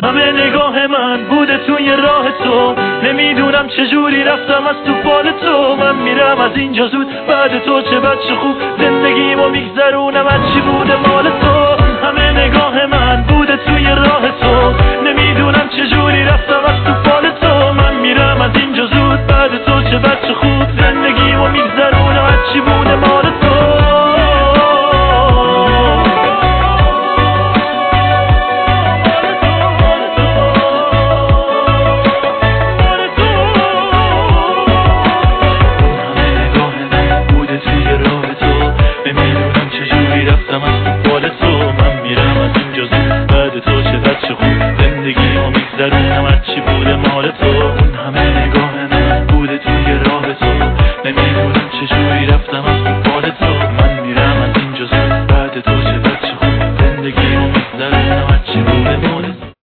همه نگاه من بوده توی راه تو، نمیدونم چجوری رفتم از تو فال تو. من میرم از اینجا زود، بعد تو چه بچه خوب زندگیمو میگذرونم، از چی بوده مال تو. همه نگاه من بوده توی راه تو،